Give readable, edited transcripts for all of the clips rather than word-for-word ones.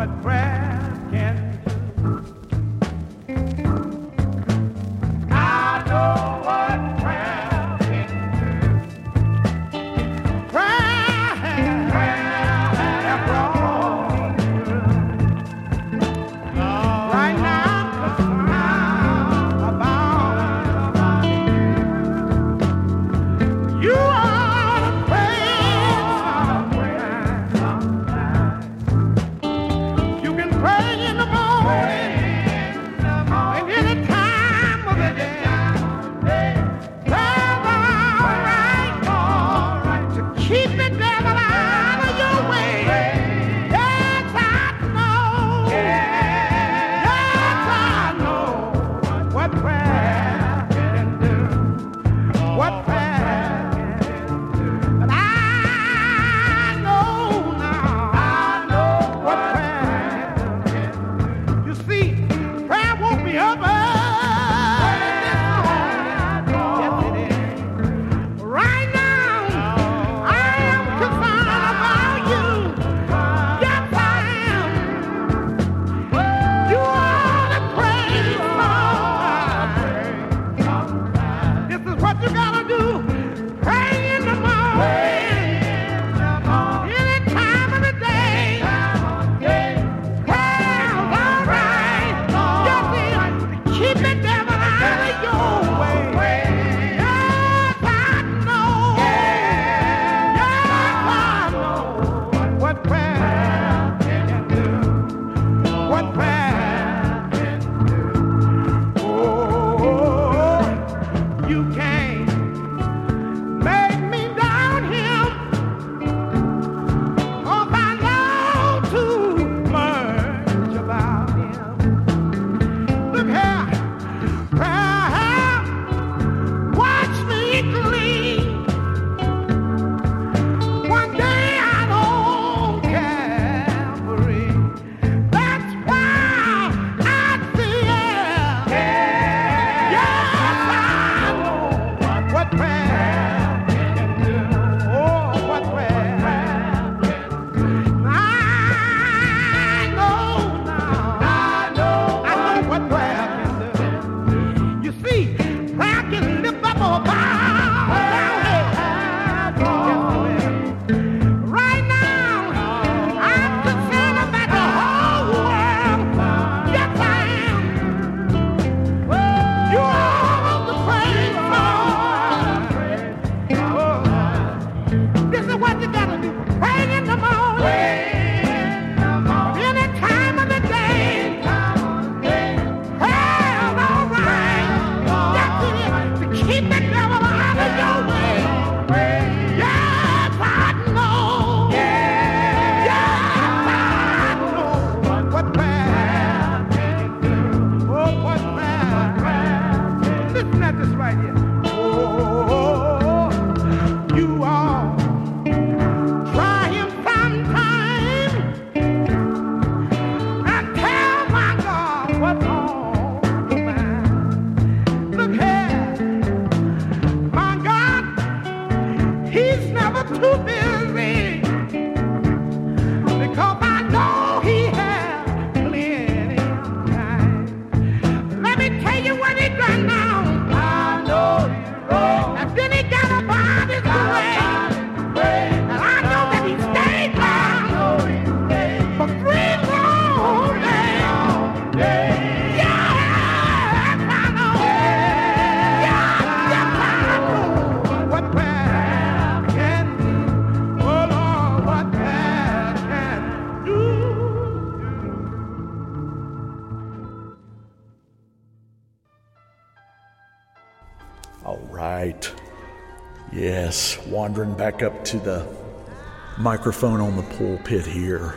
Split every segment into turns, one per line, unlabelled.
Yes, wandering back up to the microphone on the pulpit here.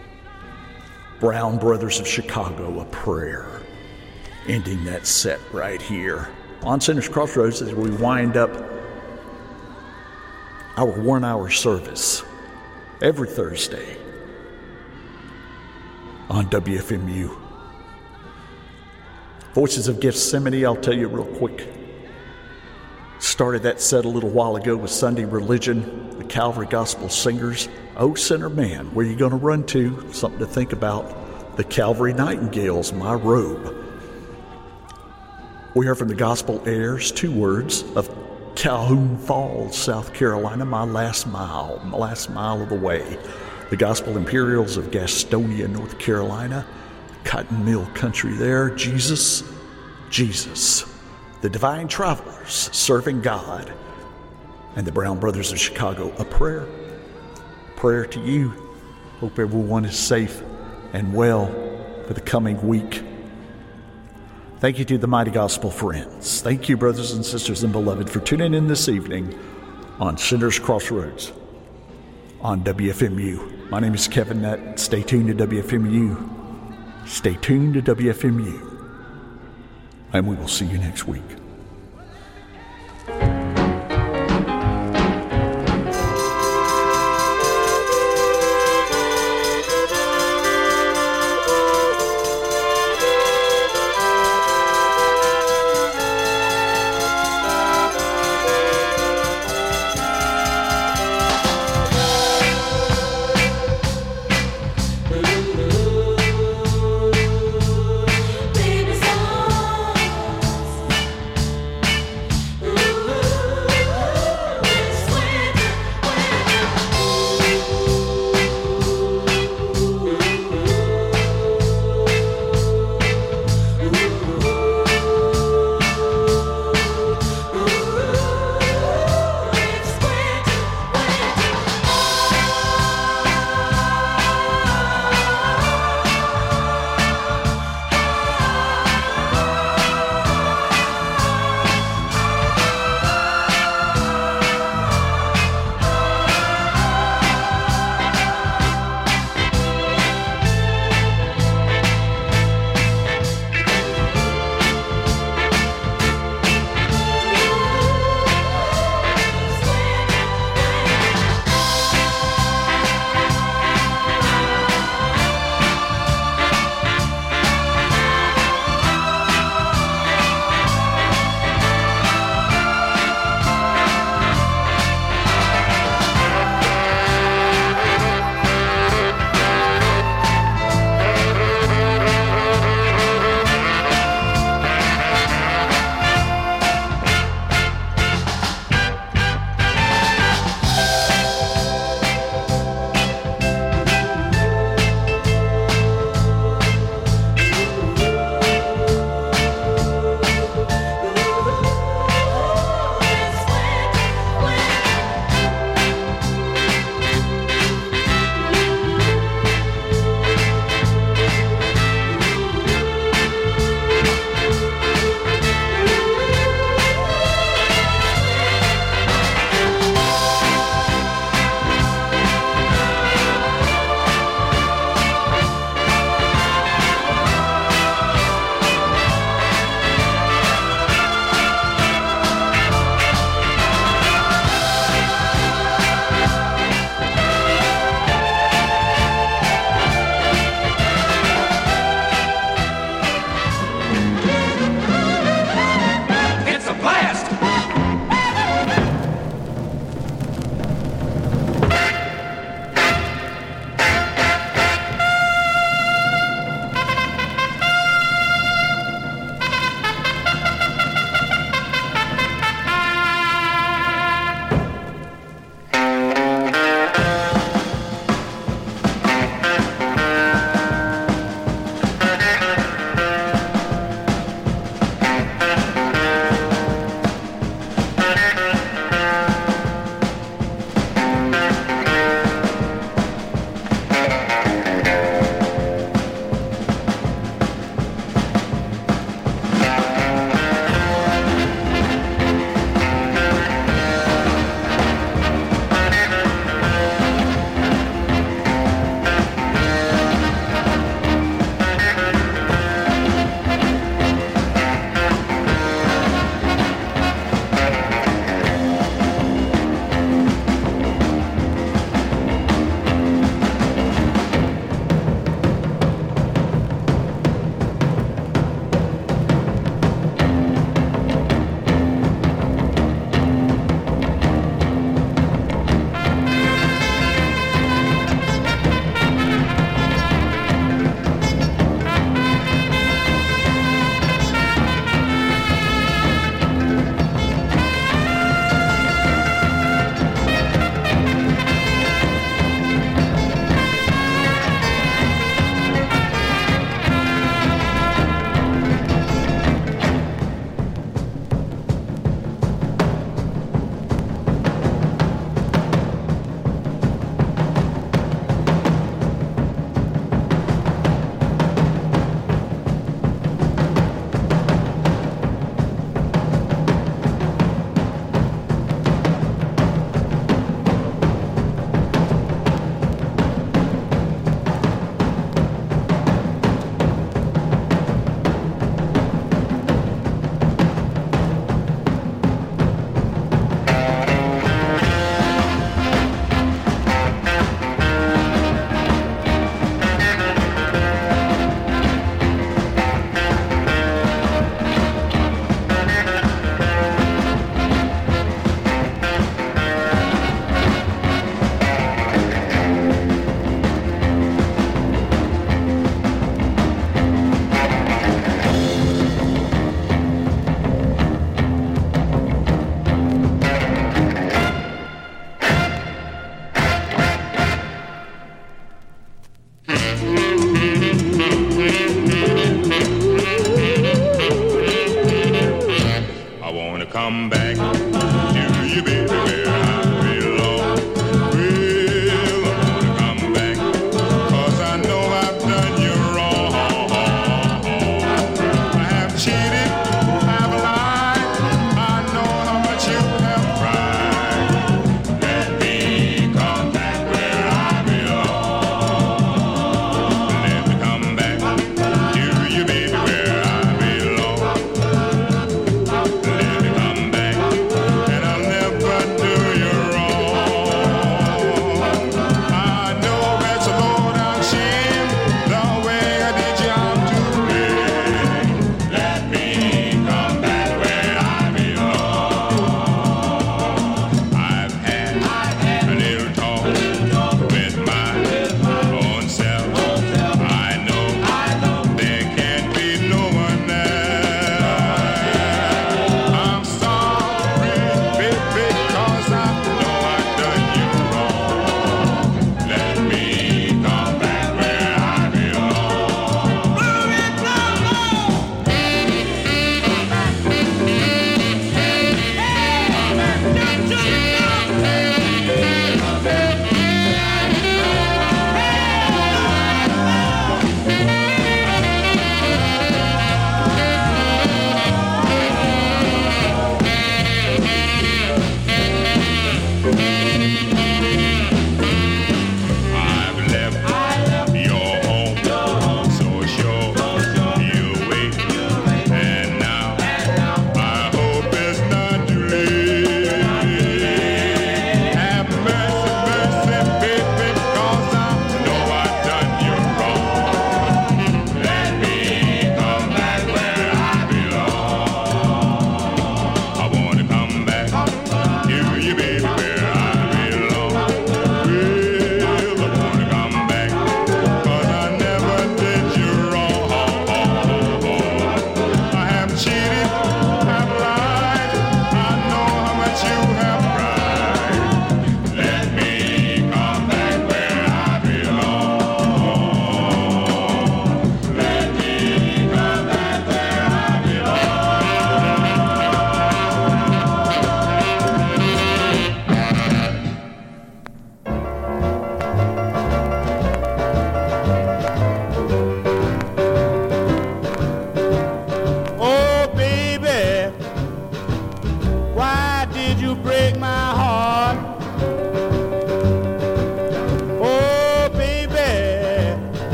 Brown Brothers of Chicago, A Prayer. Ending that set right here on Sinners Crossroads as we wind up our 1 hour service every Thursday on WFMU. Voices of Gethsemane, I'll tell you real quick. Started that set a little while ago with Sunday Religion, the Calvary Gospel Singers. Oh, sinner man, where you going to run to? Something to think about. The Calvary Nightingales, My Robe. We heard from the Gospel Heirs, 2 words, of Calhoun Falls, South Carolina, My Last Mile of the Way. The Gospel Imperials of Gastonia, North Carolina, Cotton Mill Country there, Jesus, Jesus. The Divine Travelers, Serving God. And the Brown Brothers of Chicago, a prayer. Prayer to you. Hope everyone is safe and well for the coming week. Thank you to the Mighty Gospel Friends. Thank you, brothers and sisters and beloved, for tuning in this evening on Sinners Crossroads on WFMU. My name is Kevin Nutt. Stay tuned to WFMU. Stay tuned to WFMU. And we will see you next week.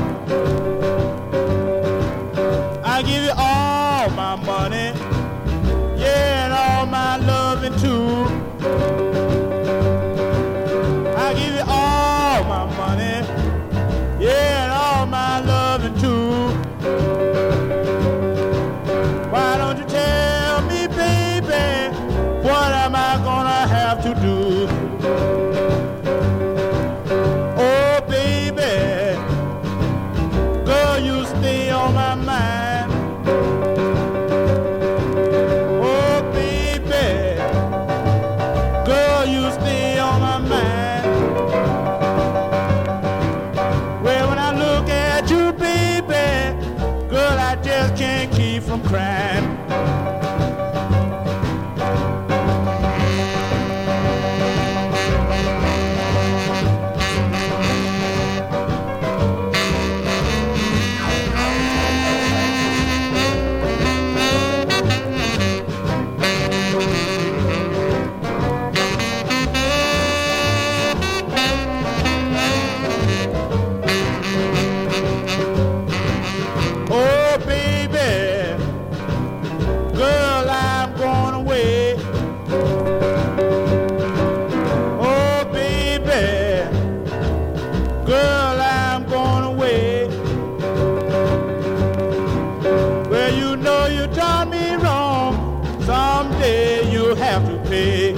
I give you all my money, yeah, and all my loving too. I give you all my money, yeah, and all my loving too. Why don't you tell me, baby, what am I gonna have to do? Oh, baby, girl, you stay on my mind. Oh, baby, girl, you stay on my mind. Well, when I look at you, baby, girl, I just can't keep from crying. Oh, baby, girl, I'm going away. Oh, baby, girl, I'm going away. Well, you know you done me wrong. Someday you'll have to pay.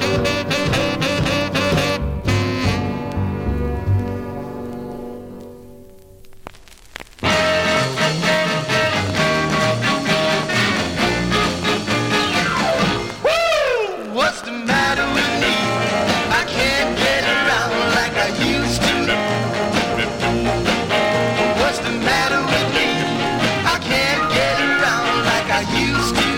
What's the matter with me? I can't get around like I used to. What's the matter with me? I can't get around like I used to.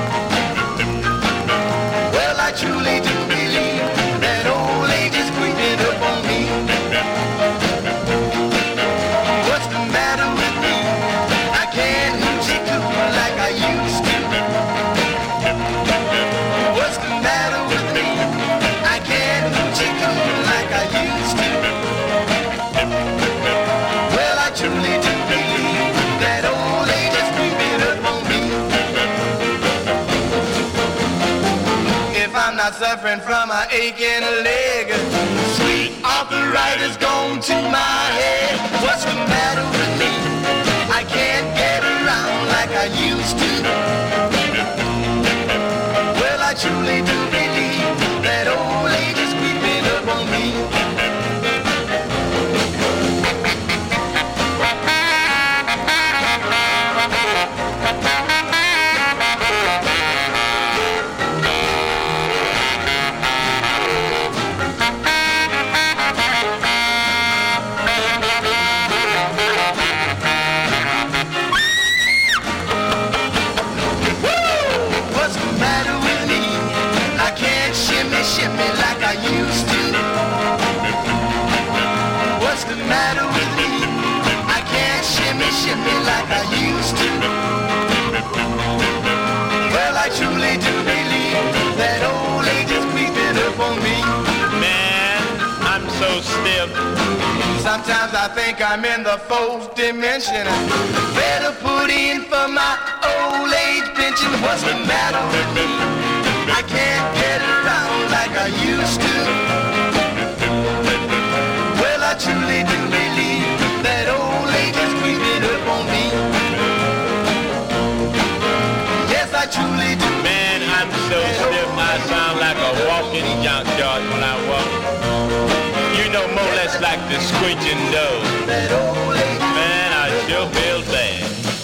Well, I truly do believe that old age is creeping up on me. What's the matter with me? I can't lose it cool like I used to. What's the matter with me? I can't lose it cool like I used to. Well, I truly do believe that old age is creeping up on me. If I'm not suffering from an aching leg, sweet arthritis gone to my head. What's the matter with me? I can't get around like I used to. Well, I truly do believe that old age is creeping up on me. What's the matter with me? I can't shimmy like I used to. What's the matter with me? I can't shimmy like I used to. Well, I truly do believe that old age is creeping up on me.
Man, I'm so stiff.
Sometimes I think I'm in the fourth dimension. Better put in for my old age pension. What's the matter with me? I can't get around like I used to. Well, I truly do believe that old age is creeping up on me. Yes, I truly do.
Man, I'm so stiff, I sound like a walking junkyard when I walk. You know, more or less like the squeaking door.
That old age.
Man, I sure feel bad.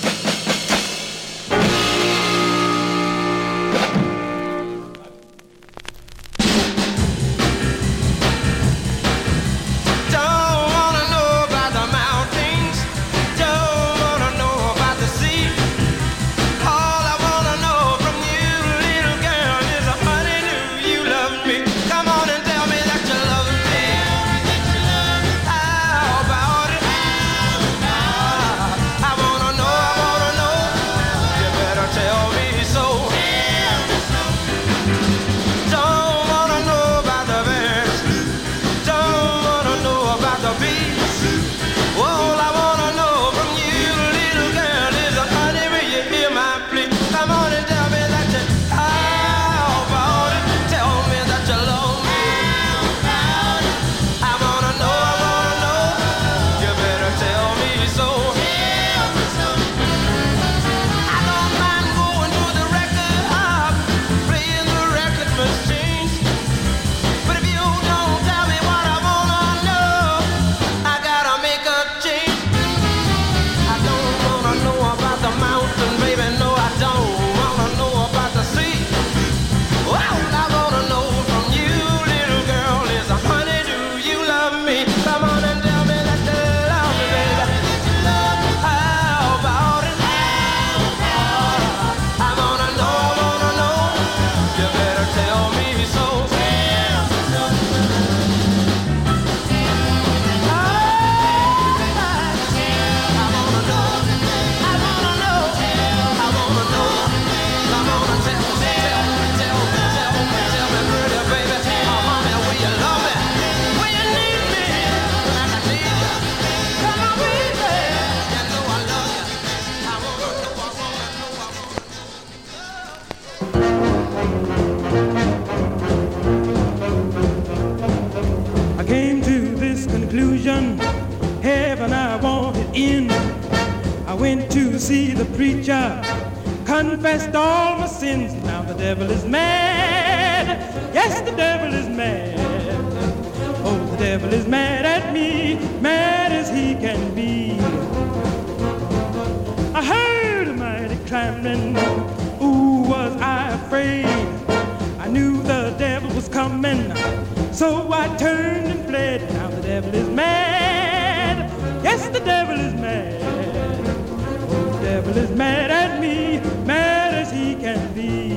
Don't wanna know about the mountains. Don't wanna know about the sea. All I wanna know from you, little girl, is honey, do you love me? Come on and tell me that you love me. How about it? I went to see the preacher, confessed all my sins. Now the devil is mad. Yes, the devil is mad. Oh, the devil is mad at me, mad as he can be. I heard a mighty clamoring. Ooh, was I afraid. I knew the devil was coming, so I turned and fled. Now the devil is mad. Yes, the devil is mad. Oh, the devil is mad at me, mad as he can be.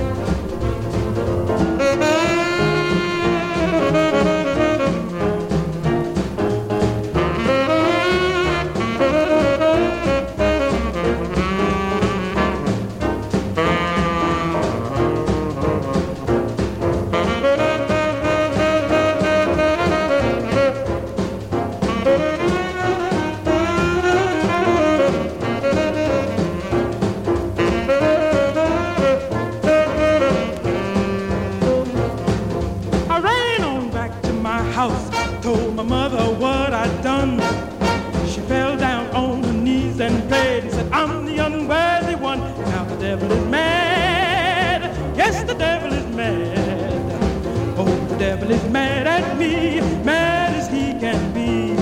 Told my mother what I'd done. She fell down on her knees and prayed and said, I'm the unworthy one. Now the devil is mad. Yes, the devil is mad. Oh, the devil is mad at me, mad as he can be.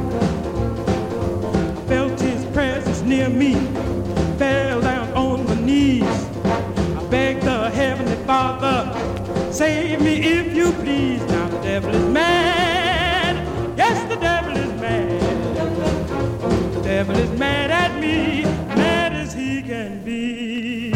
I felt his presence near me, fell down on my knees. I begged the Heavenly Father, save me if you please. Now the devil is mad. Yes, the devil is mad. Oh, the devil is mad at me, mad as he can be.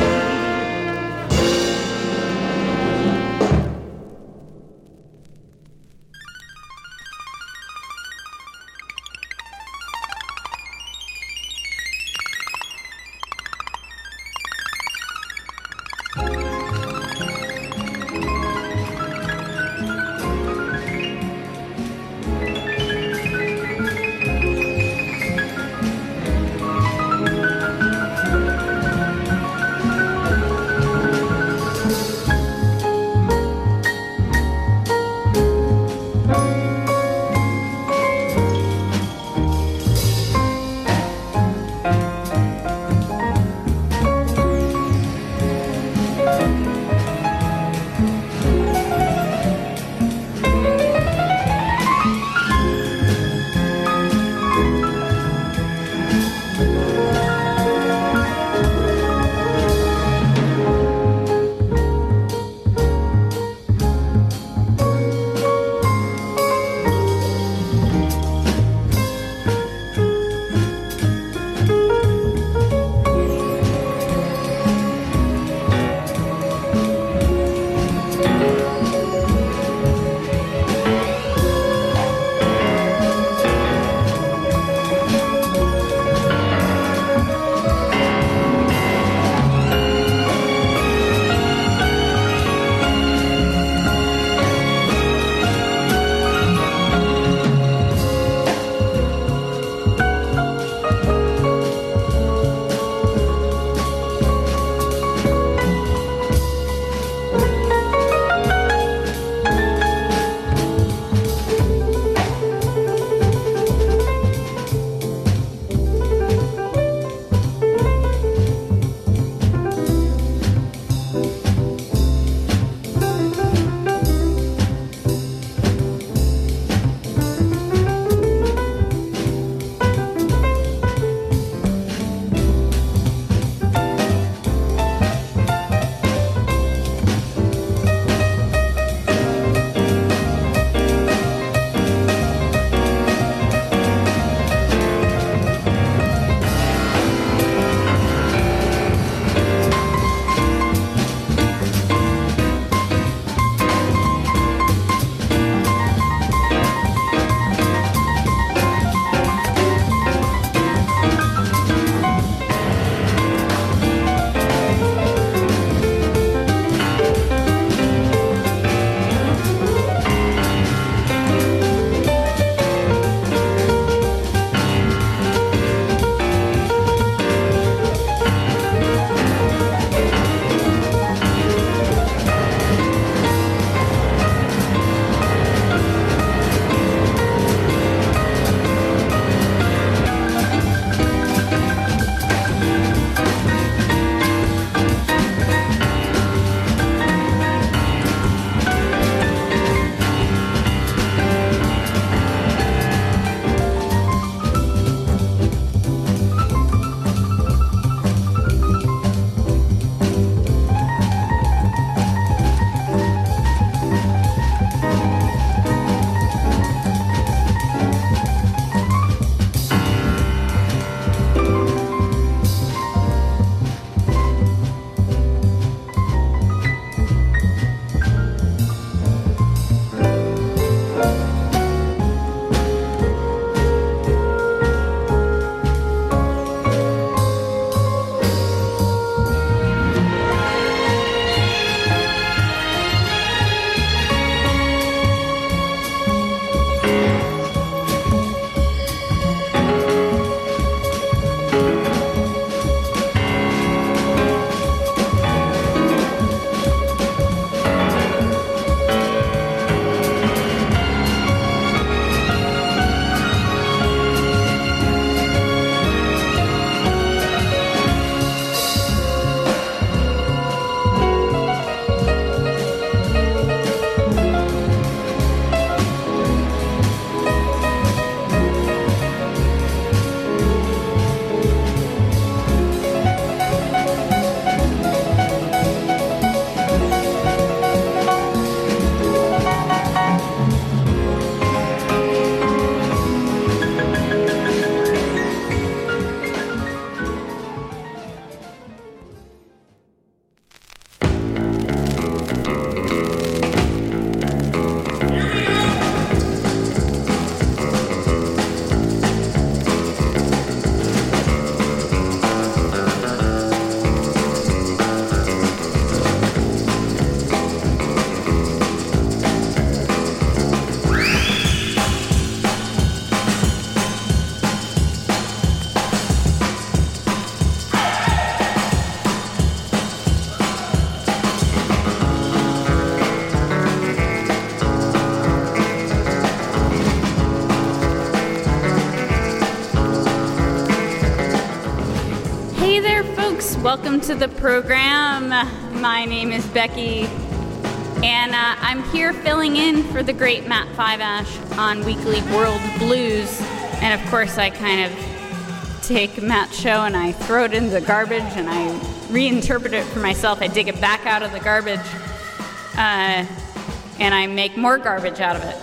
Welcome to the program. My name is Becky, and I'm here filling in for the great Matt Fivash on Weekly World Blues. And of course, I kind of take Matt's show and I throw it into the garbage and I reinterpret it for myself. I dig it back out of the garbage, and I make more garbage out of it.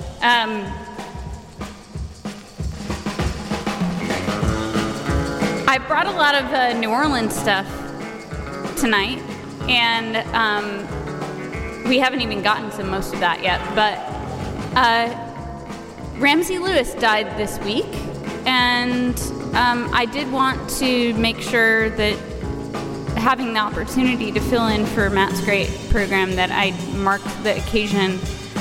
I brought a lot of New Orleans stuff tonight, and we haven't even gotten to most of that yet, but Ramsey Lewis died this week, and I did want to make sure that having the opportunity to fill in for Matt's great program that I marked the occasion.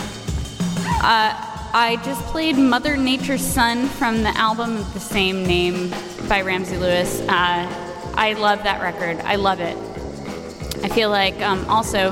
I just played Mother Nature's Son from the album of the same name by Ramsey Lewis. I love that record. I love it. I feel like also,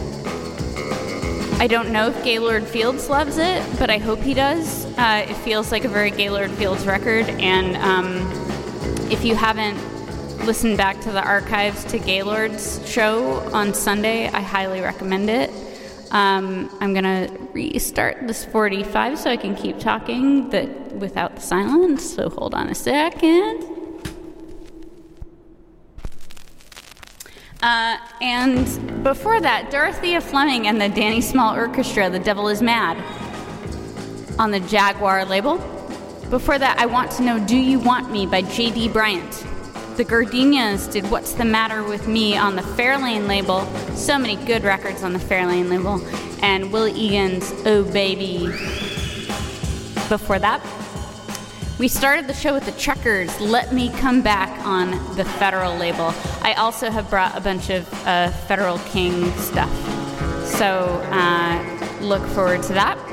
I don't know if Gaylord Fields loves it, but I hope he does. It feels like a very Gaylord Fields record, and if you haven't listened back to the archives to Gaylord's show on Sunday, I highly recommend it. I'm going to restart this 45 so I can keep talking without the silence, so hold on a second. And before that, Dorothea Fleming and the Danny Small Orchestra, The Devil Is Mad, on the Jaguar label. Before that, I Want to Know Do You Want Me by J.D. Bryant. The Gardenias did What's the Matter with Me on the Fairlane label. So many good records on the Fairlane label. And Willie Egan's Oh Baby. Before that, we started the show with the Truckers, Let Me Come Back on the Federal label. I also have brought a bunch of Federal King stuff. So look forward to that.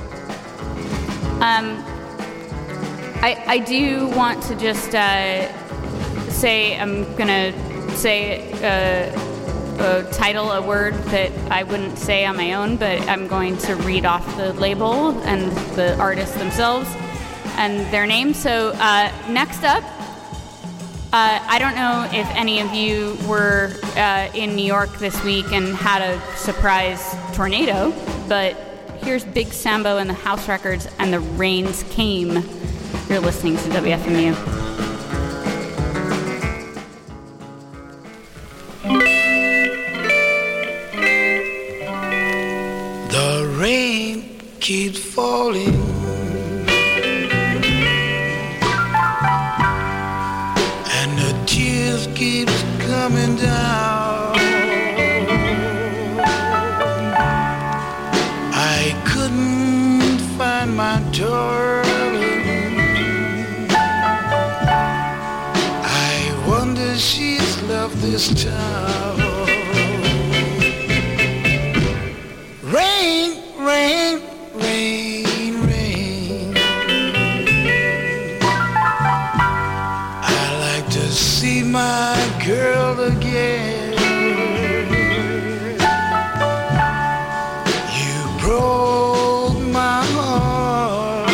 I do want to just say, I'm going to say a word that I wouldn't say on my own, but I'm going to read off the label and the artists themselves and their names. So next up, I don't know if any of you were in New York this week and had a surprise tornado, but here's Big Sambo and the House Records and The Rains Came. You're listening to WFMU.
The rain keeps falling, and the tears keeps coming down. I couldn't find my darling. I wonder she's left this town. Rain, rain, rain, rain. I like
my girl again. You broke my heart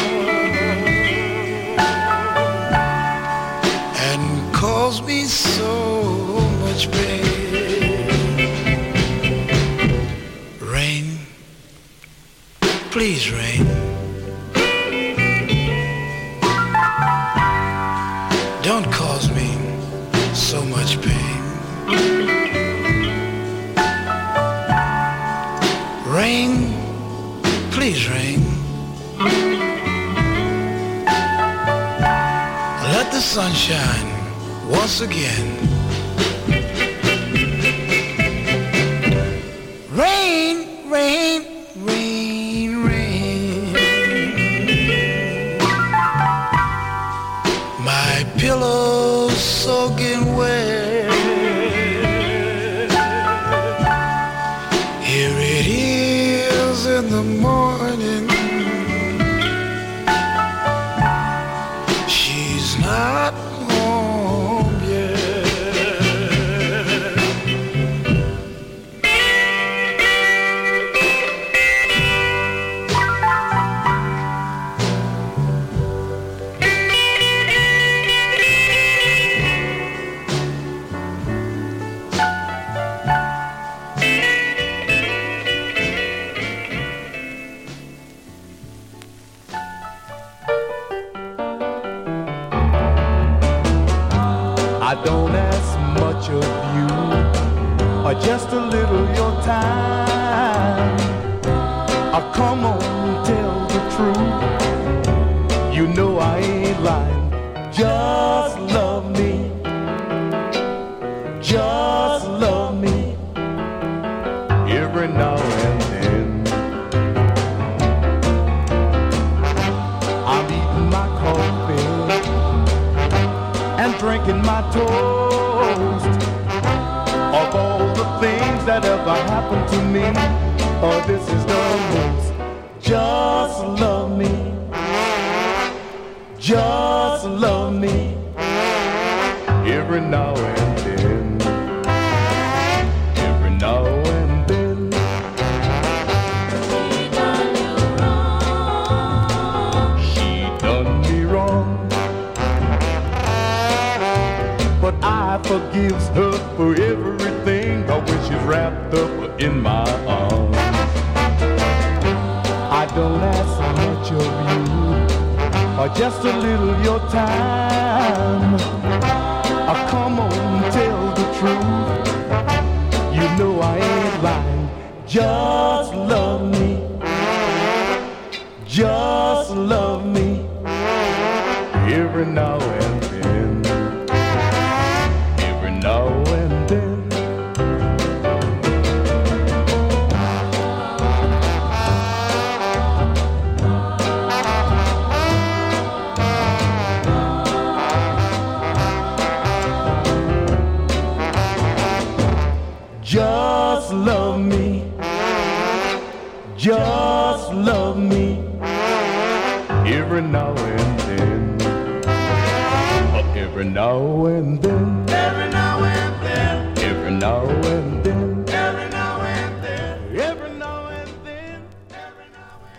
and caused me so much pain. Rain, please rain. Don't cause me so much pain. Rain, please rain. Let the sun shine once again. Rain, rain, rain, rain. My pillow's soaking wet. Here it is in the morning. She's not home yet.
I don't ask much of you, or just a little your time. Come on, tell the truth. You know I ain't lying. Just love me. Just love me. Every now and then. I'm eating my coffee and drinking my toast. Of all the things that ever happened to me, oh, this is the most. Just love me. Just love me. Every now and then. Every now and then. She done me wrong. But I forgives her for everything when she's wrapped up in my arms. I don't ask much of you, or just a little your time. Come on, tell the truth. You know I ain't lying. Just love me. Just love me. Every now and then. Every now and then. Just love me. Just love me. Every now and then. Every now and then. Every now and then. Every now and then. Every now and then. Every now and then. Every now and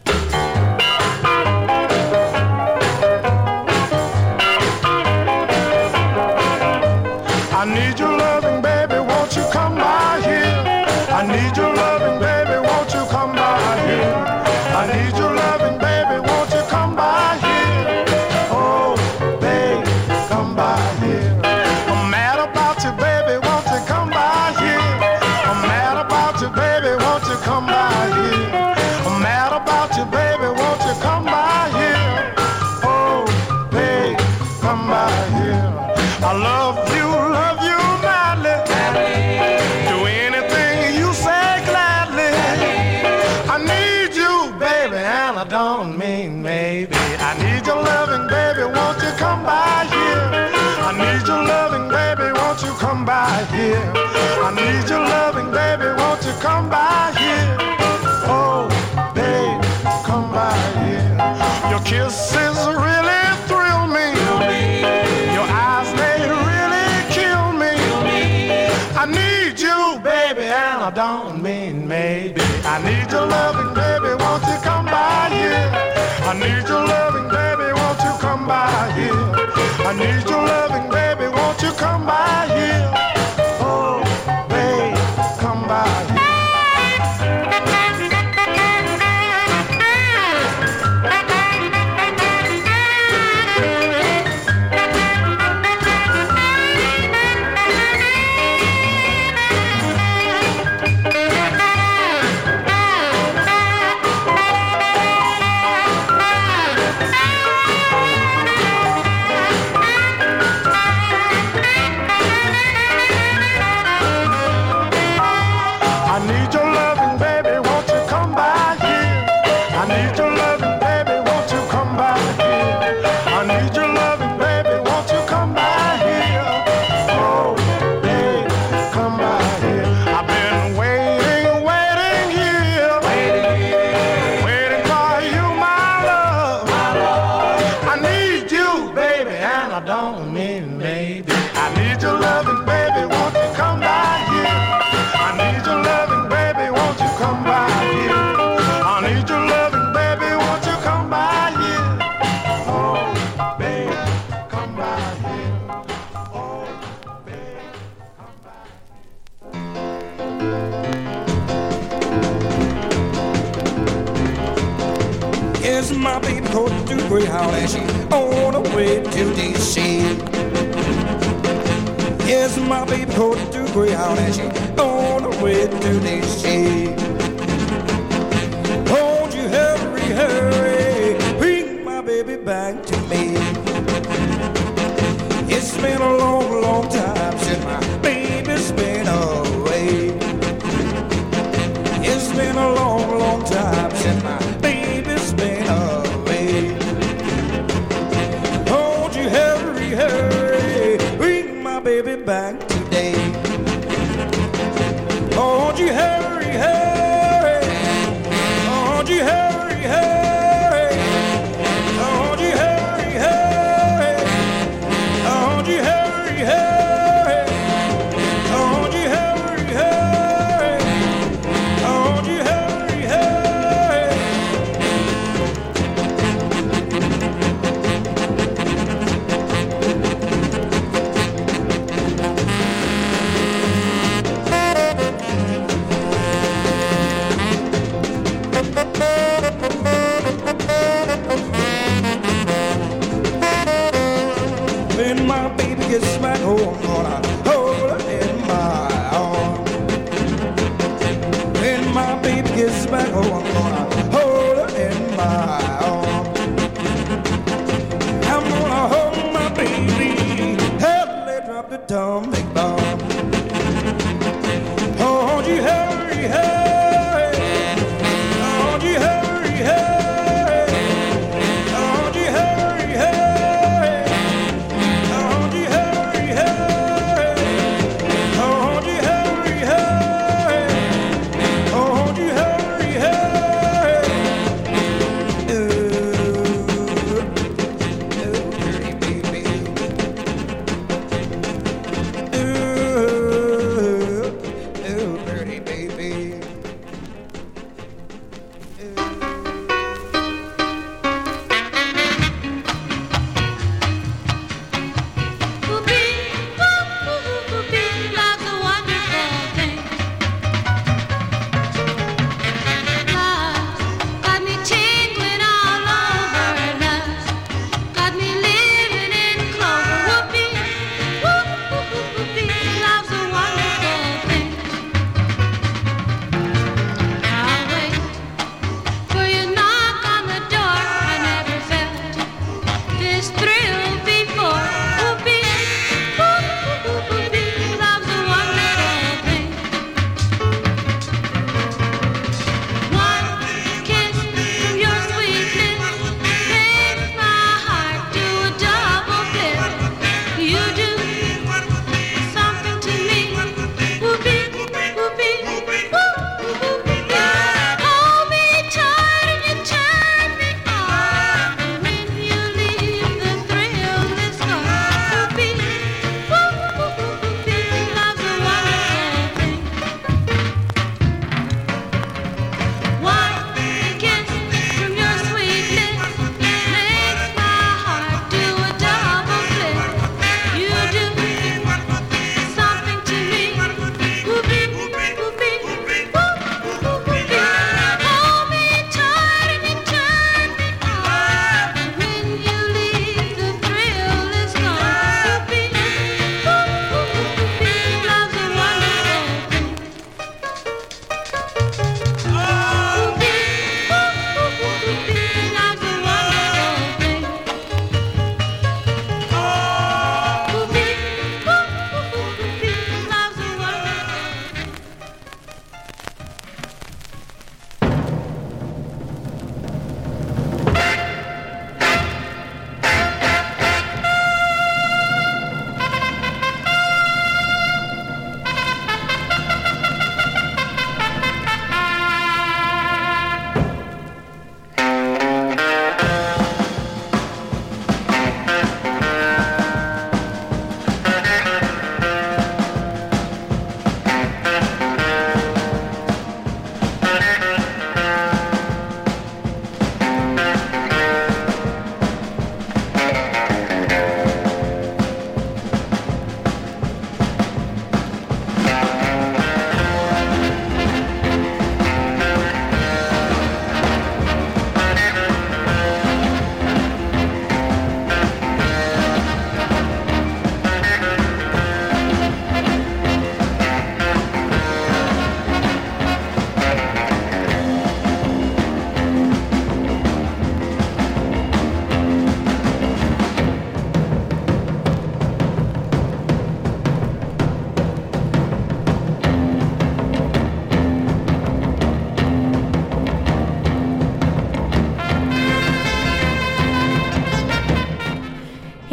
I need your loving, baby, won't you come by here? I need your loving, baby, won't you come by here? I need your loving, baby, won't you come by here? Oh, babe, come by here. I'm mad about you, baby, won't you come by here? I'm mad about you, baby, won't you come by here? I'm mad about you, baby, won't you come by here? Oh, babe, come by here. I love you madly. Do anything you say gladly. I need you, baby, and I don't mean maybe. I need your loving, baby, won't you come by here? I need your loving, baby, won't you come by here? I need your loving, baby, won't you come by here? Oh, babe, come by here. Your kisses really thrill me. Your eyes, they really I don't mean maybe. I need your loving, baby, won't you come by here? I need your loving, baby, won't you come by here? I need your loving, baby, won't you come by here? Oh, babe, come by here.
My baby goes to Greyhound and she on her way to DC. Yes, my baby goes to Greyhound and she on her way to DC. Won't you hurry, hurry, bring my baby back to me. It's been a long, long time since my baby's been away. It's been a long, long time since my baby's been away. Won't you hurry, hurry, bring my baby back today. Won't you hurry, hurry, won't you hurry, hurry, won't you hurry, hurry, won't you hurry, hurry, won't you hurry, hurry, won't you hurry, hurry. When my baby gets back home, I'm gonna hold her in my arms. When my baby gets back home, I'm gonna hold her in my arms. I'm gonna hold my baby, help her drop the dumb big bomb. Won't you hurry, hurry? Won't you hurry, hurry? Won't you hurry, hurry? Won't you hurry, hurry? Won't you hurry, hurry? Won't you hurry, hurry? Ooh, pretty baby. Ooh.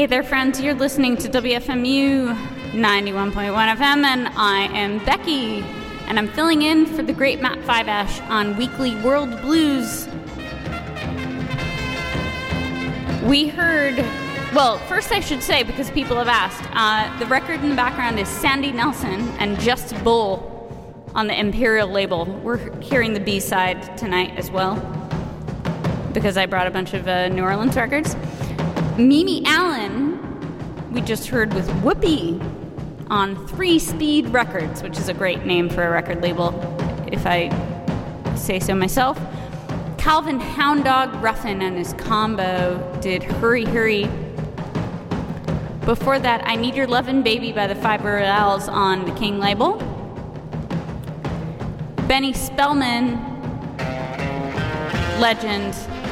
Hey there, friends. You're listening to WFMU 91.1 FM, and I am Becky, and I'm filling in for the great Matt Fiveash on Weekly World Blues. We heard, well, first I should say, because people have asked, the record in the background is Sandy Nelson and Just Bull on the Imperial label. We're hearing the B-side tonight as well, because I brought a bunch of New Orleans records. Mimi Allen, we just heard with Whoopee on 3 Speed Records, which is a great name for a record label, if I say so myself. Calvin Hound Dog Ruffin and his combo did Hurry Hurry. Before that, I Need Your Lovin' Baby by the Five Royales on the King label. Benny Spellman, legend,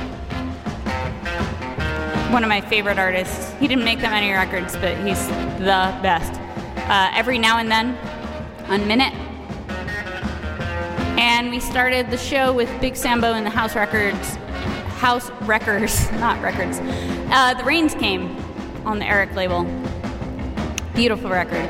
one of my favorite artists. He didn't make that many records, but he's the best. Every Now and Then on Minute. And we started the show with Big Sambo and the House Wreckers, not records. The Rains Came on the Eric label. Beautiful record.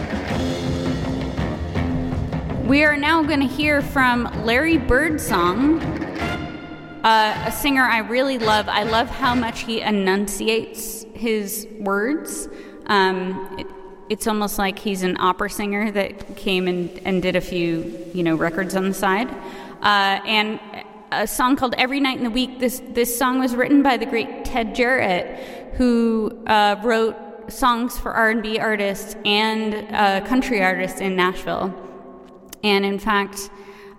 We are now going to hear from Larry Birdsong, a singer I really love. I love how much he enunciates his words. It's almost like he's an opera singer that came and did a few, records on the side. And a song called Every Night in the Week. This song was written by the great Ted Jarrett, who wrote songs for R&B artists and country artists in Nashville. And in fact,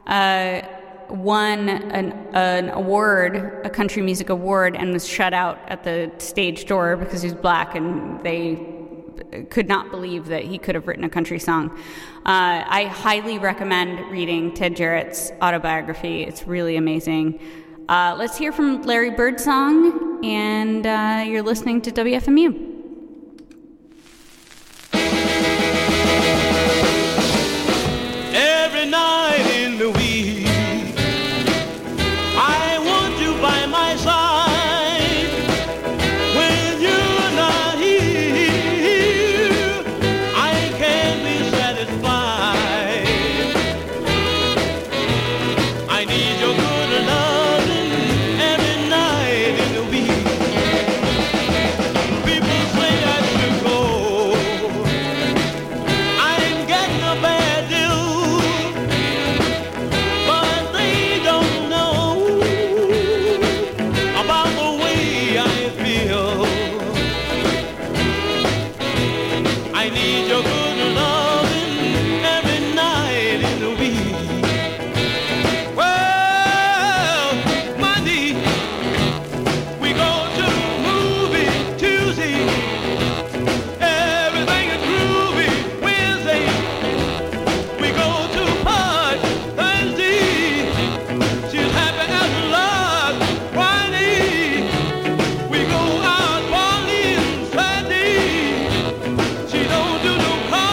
won an award, a country music award, and was shut out at the stage door because he was black, and they could not believe that he could have written a country song. I highly recommend reading Ted Jarrett's autobiography. It's really amazing. Let's hear from Larry Birdsong, and you're listening to WFMU.
Every night in the week, I want you by my side. When you're not here, I can't be satisfied. I need your good loving every night in the week. People say I should go. I'm getting a bad deal. She don't do no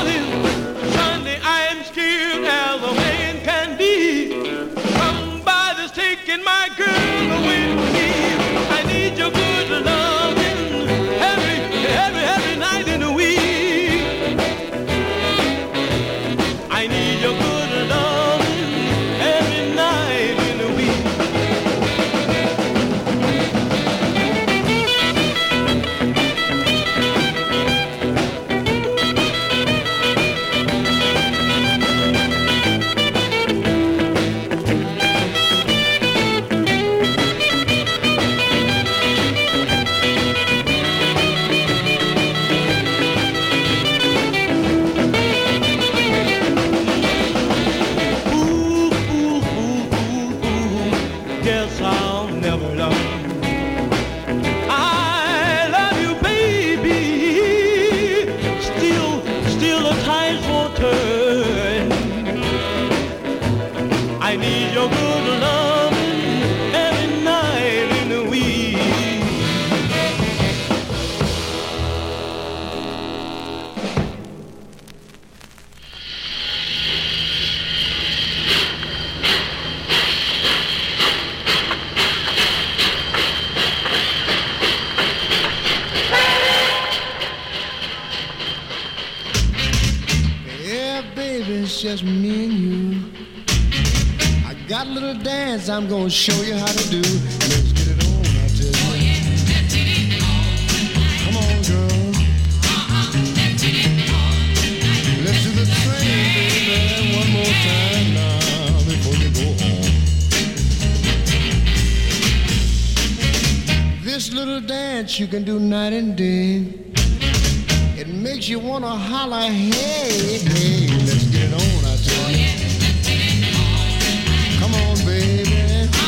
baby, it's just me and you. I got a little dance I'm gonna show you how to do. Let's get it on, I tell you. Come on, girl. Let's do the train, baby, one more time now before you go home. This little dance you can do night and day. It makes you wanna holler, hey, hey, let's get it on, I tell you. Come on, baby.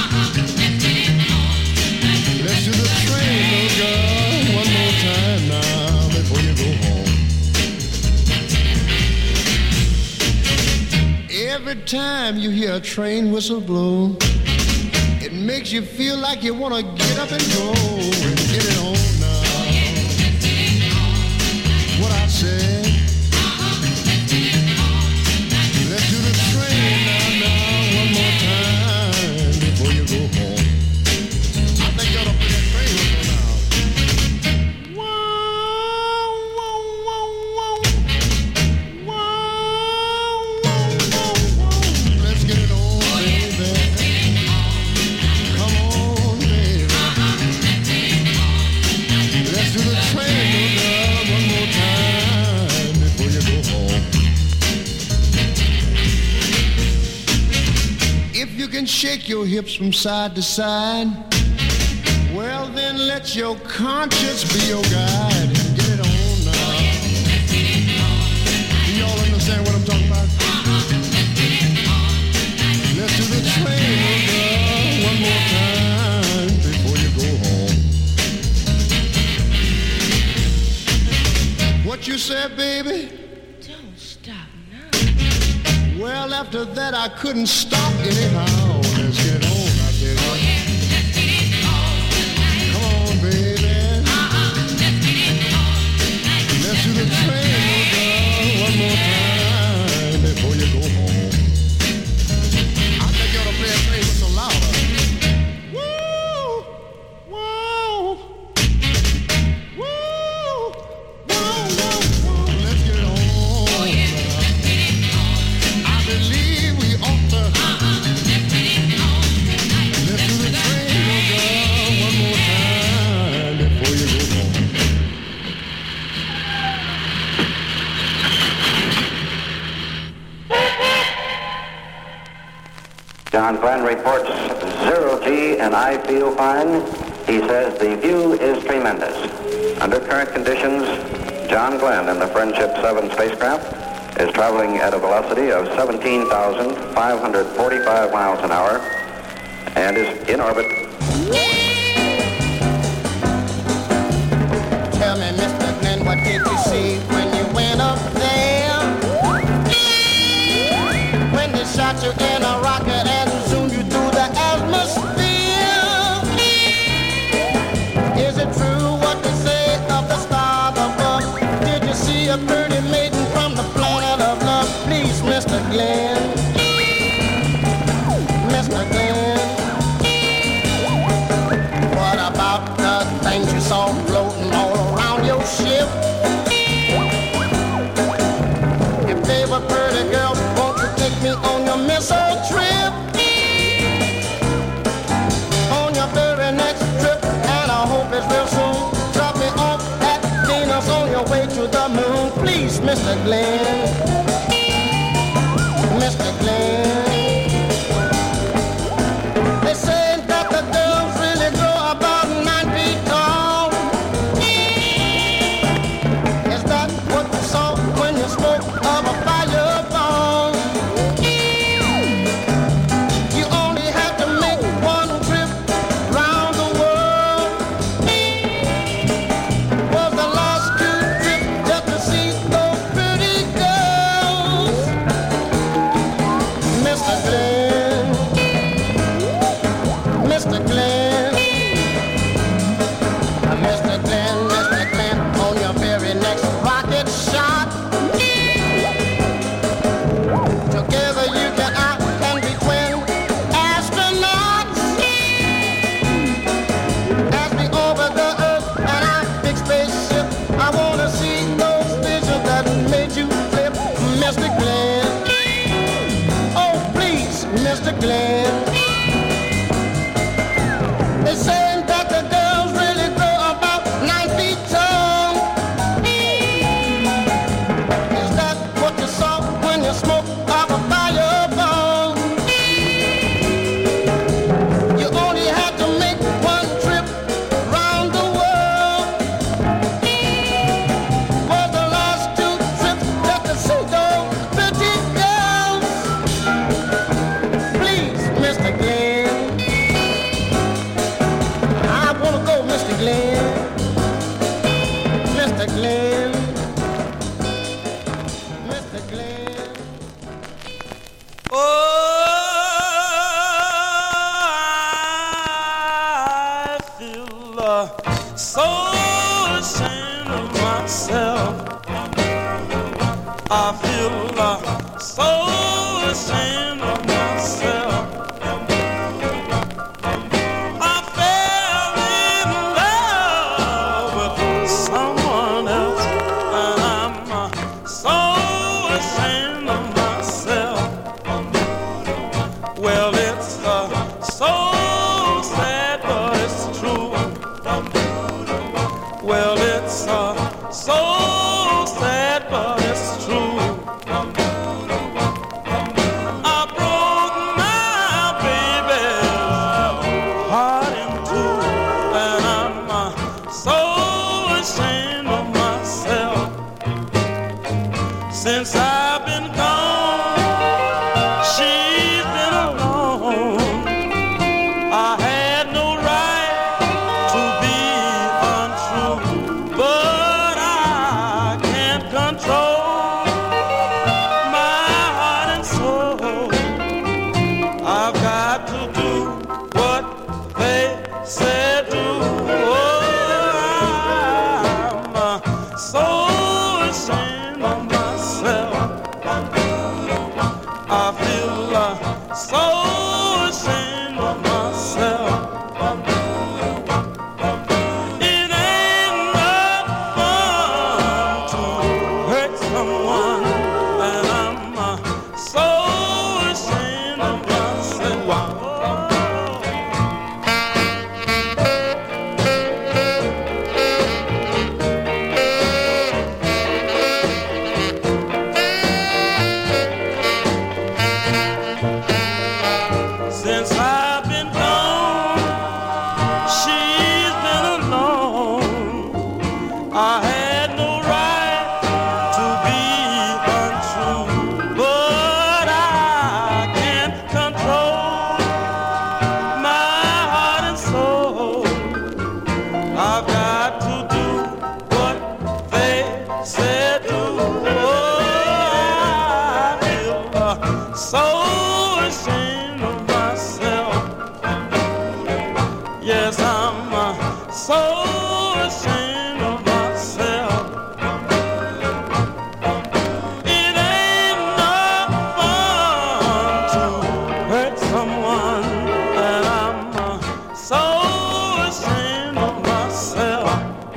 Let's do the train, little girl, one more time now before you go home. Every time you hear a train whistle blow, it makes you feel like you wanna get up and go and get it on now. What I said. Let's do the train now, one more time before you go home. I think you ought to put that train whistle now. Whoa, whoa, whoa, whoa. Whoa, whoa, whoa, whoa. Let's get it on, baby. Come on, baby. Let's do the train now, one more time before you go home. If you can shake your hips from side to side, well then let your conscience be your guide and get it on now. Do y'all understand what I'm talking about? Let's do the train, girl, one more time before you go home. What you said, baby?
Don't stop now.
Well, after that, I couldn't stop anyhow. Let's get it on, I tell you. Come on, baby. Let's do the train, girl, one more time before you go home. I think you ought to play that train whistle louder. Woo! Whoa! Woo! Whoa, whoa, whoa. Let's get it on. I believe we ought to. Let's do the train, girl, one more time before you go home.
John Glenn reports 0G and I feel fine. He says the view is tremendous. Under current conditions, John Glenn in the Friendship 7 spacecraft is traveling at a velocity of 17,545 miles an hour and is in orbit.
Tell me, Mr. Glenn, what did you see when you went up there? When they shot you in a rocket and zoomed you through the atmosphere? Is it true what they say of the stars above? Did you see a pretty maiden from the planet of love? Please, Mr. Glenn. Mr. Glenn. What about the things you saw floating all around your ship? If they were pretty girls, won't you take me on your missile trip? On your very next trip, and I hope it's real soon. Drop me off at Venus on your way to the moon. Please, Mr. Glenn. Mr. Glenn. They say that the girls really grow about 9 feet tall. Is that what you saw when you spoke of a fireball? You only have to make one trip round the world. Was the last 2 trips just to see those pretty girls? Mr. Glenn. Mr. Glenn. Mr. Glenn, Mr. Glenn, on your very next rocket shot, I feel so ashamed of myself. I fell in love with someone else, and I'm so ashamed of myself. Well, it's so sad, but it's true. Well, it's so sad, but it's true. I broke my baby's heart in two, and I'm so ashamed of myself. Since I've been gone, she's been alone. I had no right to be untrue, but I can't control my heart and soul. I've got to do what they said do. Oh, I'm so ashamed of myself. I feel so ashamed of myself. It ain't no fun to hurt someone, and I'm so ashamed of myself. Since I've been gone, she's been alone. I had no right to be untrue, but I can't control my heart and soul. I've got to do what they said do. Oh, I feel so ashamed of myself. Yes, I'm so ashamed of myself. It ain't no fun to hurt someone, and I'm so ashamed of myself.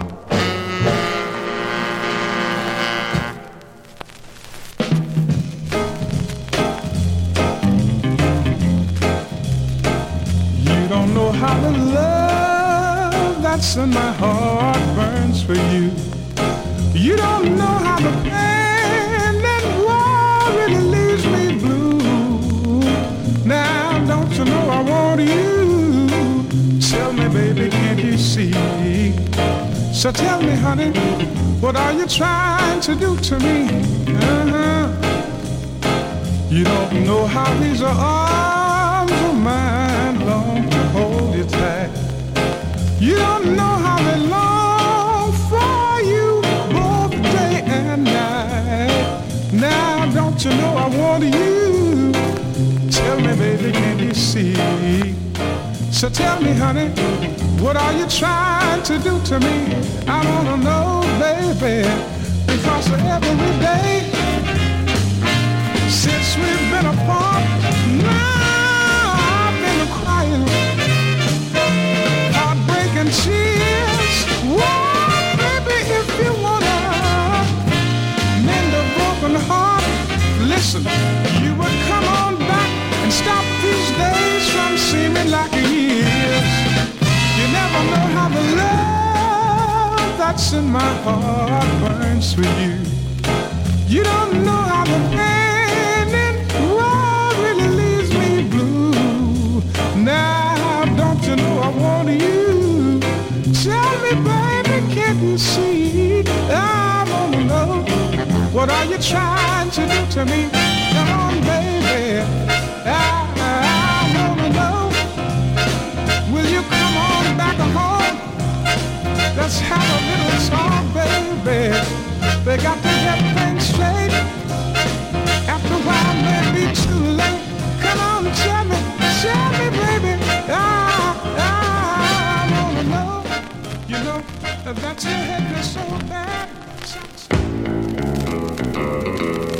You don't know how the love that's in my heart burns for you. You don't know how the pain that worry leaves me blue. Now don't you know I want you? Tell me, baby, can't you see? So tell me, honey, what are you trying to do to me? You don't know how these arms of mine long to hold you tight. You don't know how they long for you both day and night. Now don't you know I want you? Tell me, baby, can you see? So tell me, honey, what are you trying to do to me? I wanna know, baby, because every day since we've been apart, now I've been crying, heartbreaking tears. Whoa, baby, if you wanna mend a broken heart, listen, you would come on back and stop these days from seeming like years. You never know how the love that's in my heart burns for you. You don't know how the pain in love really leaves me blue. Now don't you know I want you? Tell me, baby, can't you see? I wanna know, what are you trying to do to me? Come on, baby, I wanna know. Will you come on back home? Let's have a little talk, baby. They got to get things straight. After a while, maybe too late. Come on, tell me, baby. I wanna know. You know that your head is so bad.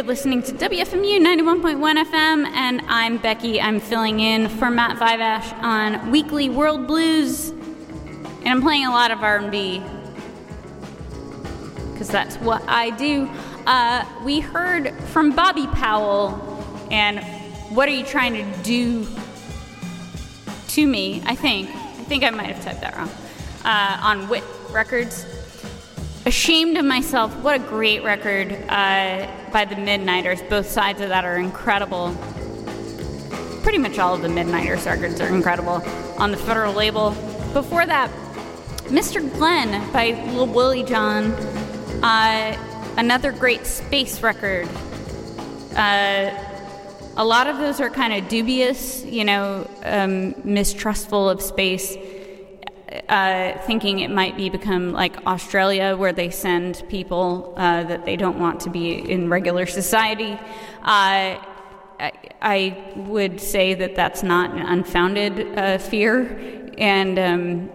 listening to WFMU 91.1 FM, and I'm Becky. I'm filling in for Matt Vivash on Weekly World Blues, and I'm playing a lot of R&B, because that's what I do. We heard from Bobby Powell, and What Are You Trying to Do to Me, I think I might have typed that wrong, on Wit Records. Ashamed of Myself, what a great record by the Midnighters. Both sides of that are incredible. Pretty much all of the Midnighters records are incredible on the Federal label. Before that, Mr. Glenn by Lil Willie John, another great space record. A lot of those are kind of dubious, mistrustful of space. Thinking it might become like Australia, where they send people that they don't want to be in regular society. I would say that that's not an unfounded fear, and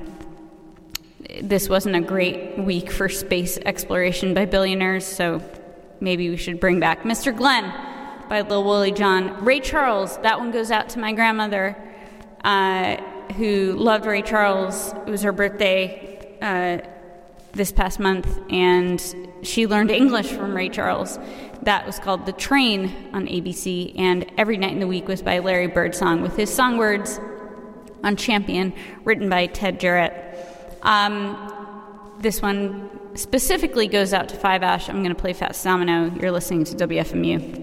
this wasn't a great week for space exploration by billionaires, so maybe we should bring back Mr. Glenn by Lil Willie John. Ray Charles, that one goes out to my grandmother, who loved Ray Charles. It was her birthday this past month, and she learned English from Ray Charles. That was called The Train on ABC, and Every Night in the Week was by Larry Birdsong, with his song words on Champion, written by Ted Jarrett. This one specifically goes out to Five Ash. I'm going to play Fats Domino. You're listening to WFMU.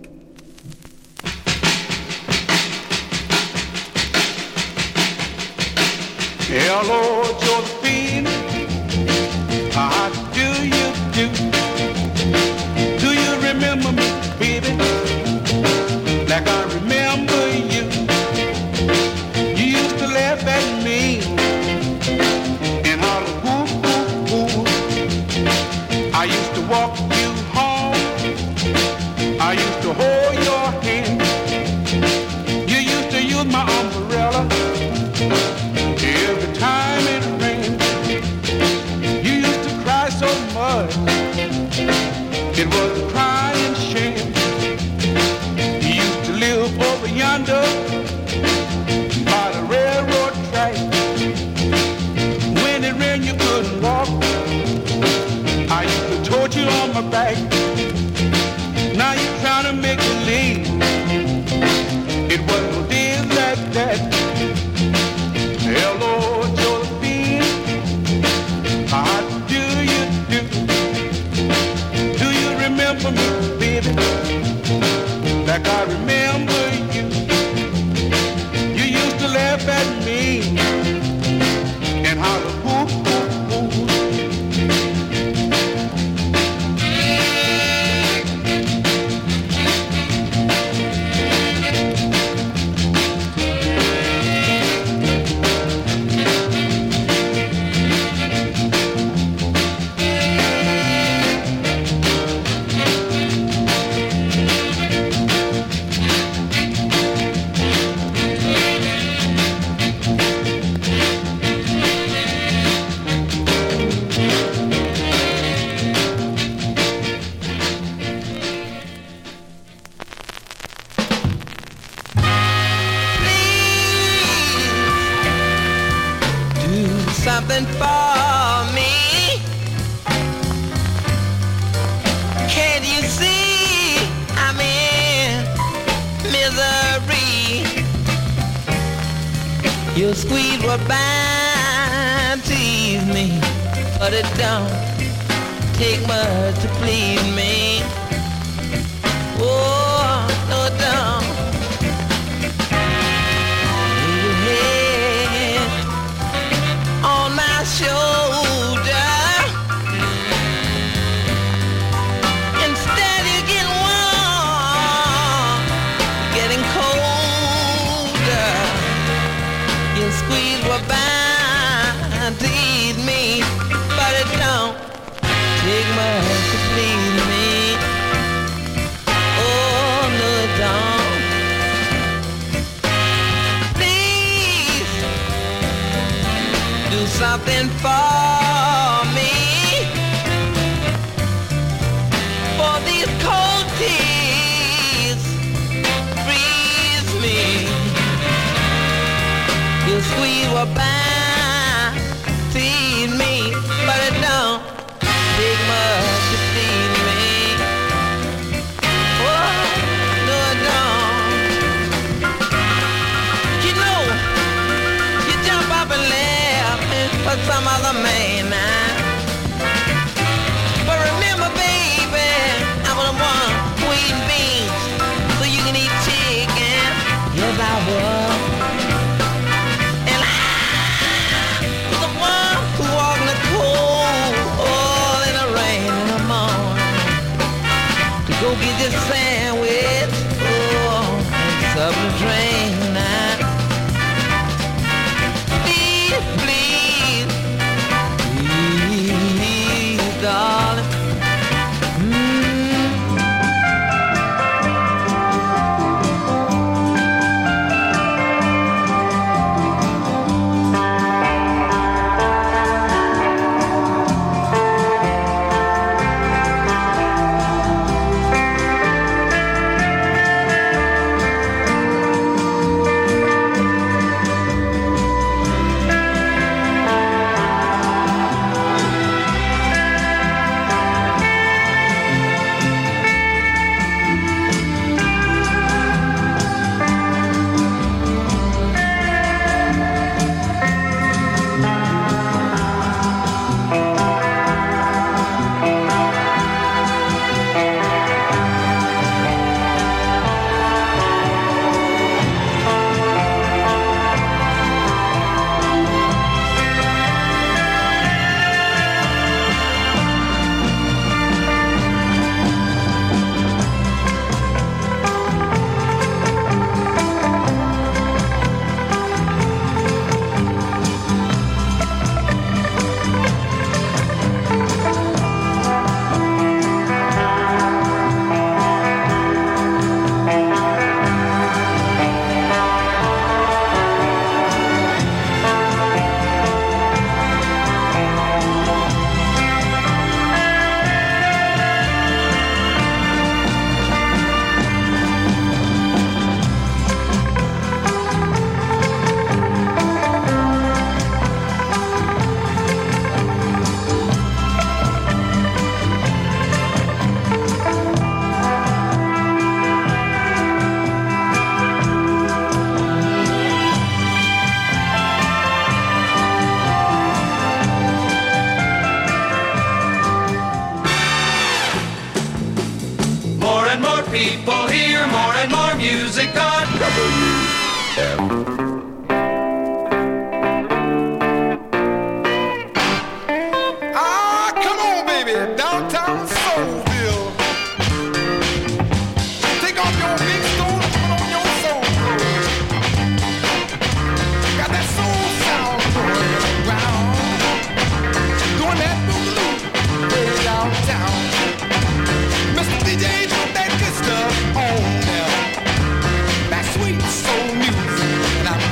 Hello, Josephine, how do you do? Do you remember me, baby, like I remember you? You used to laugh at me and holler, woo, woo, woo. I used to walk you home, I used to hold your hand. You used to use my umbrella every time it rained. You used to cry so much, it was a crying shame. You used to live over yonder by the railroad track. When it rained you couldn't walk, I used to tote you on my back. Now you're trying to make believe it was no days like that. Hello, Josephine, how do you do? Do you remember me, baby, like I remember you? You used to laugh at me and holler, woo, woo, woo.
Something for me. Can't you see I'm in misery? Your squeeze will bind, tease me, but it don't take much to please me. Oh, no, it don't. Shoulder. Instead you get warm, getting colder. Your squeeze will bind, tease me, but it don't take much to please me. Oh no, it don't. Please do something for me, for these cold squeeze will bind, feed me, but it don't take much to feed me. Oh, no it don't. You know, you jump up and laugh for some other man now. But remember, baby, I'm the one who eat beans, so you can eat chicken. Yes, I was. And I was the one who walked in the cold, all in the rain in the morning, to go get your sandwich, and up the drain now. Please, please, please, darling.
People hear more and more music on WM.
Ah, come on, baby, downtown Soulville. Take off your big stone and put on your soul clothes. Got that soul sound going around, doing that boogaloo way downtown. Mr. DJ, put that good stuff on there. That sweet soul music, and I'm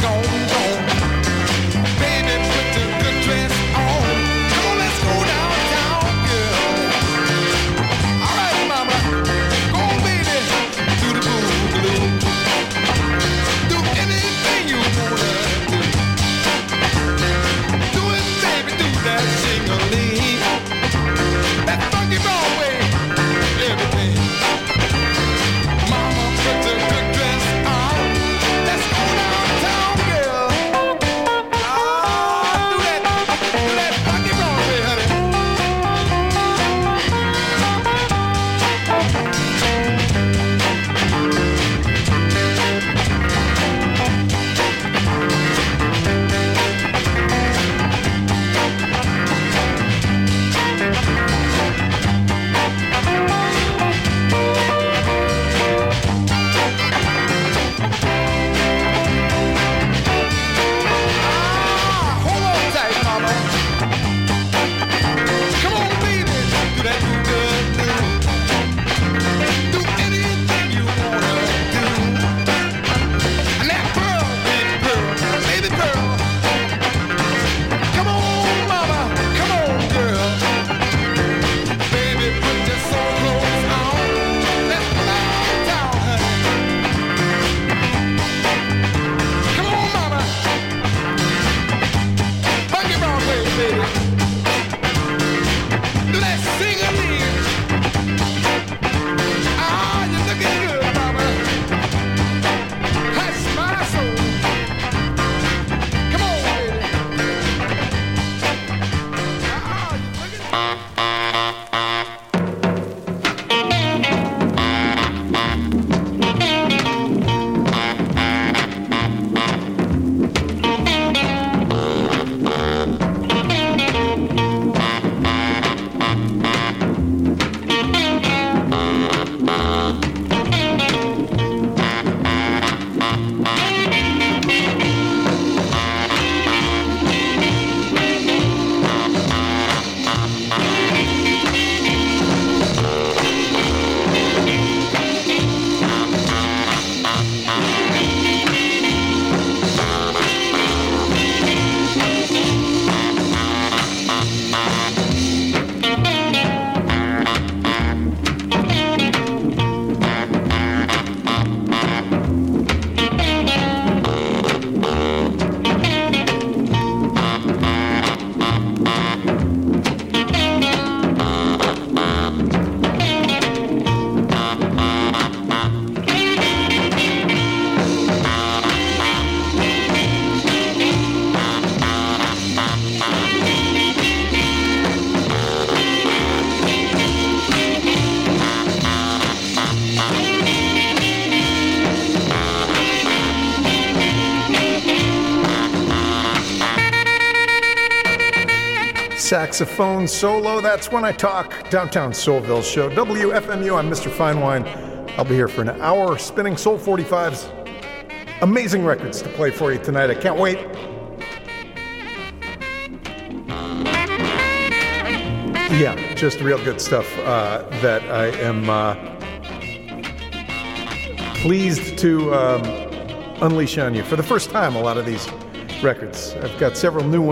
saxophone solo. That's When I Talk, Downtown Soulville Show. WFMU, I'm Mr. Finewine. I'll be here for an hour spinning Soul 45s. Amazing records to play for you tonight. I can't wait. Yeah, just real good stuff that I am pleased to unleash on you. For the first time, a lot of these records. I've got several new ones